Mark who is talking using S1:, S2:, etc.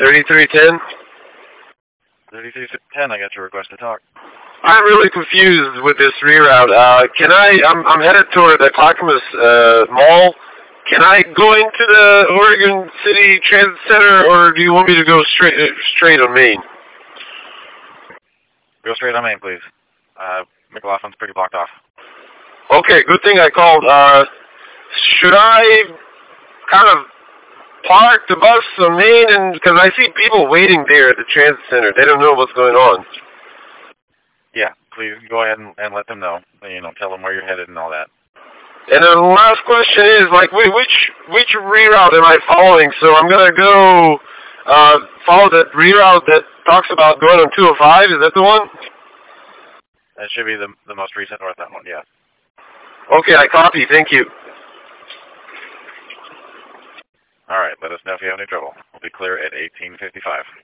S1: 3310?
S2: 3310, I got your request to talk.
S1: I'm really confused with this reroute. I'm headed toward the Clackamas Mall. Can I go into the Oregon City Transit Center, or do you want me to go straight on Main?
S2: Go straight on Main, please. McLaughlin's pretty blocked off.
S1: Okay, good thing I called. Should I kind of park the bus on Main? Because I see people waiting there at the transit center. They don't know what's going on.
S2: Yeah, please go ahead and let them know. Tell them where you're headed and all that.
S1: And the last question is, which reroute am I following? So I'm going to go follow that reroute that talks about going on 205. Is that the one?
S2: That should be the most recent northbound one, yeah.
S1: Okay, I copy. Thank you.
S2: All right, let us know if you have any trouble. We'll be clear at 1855.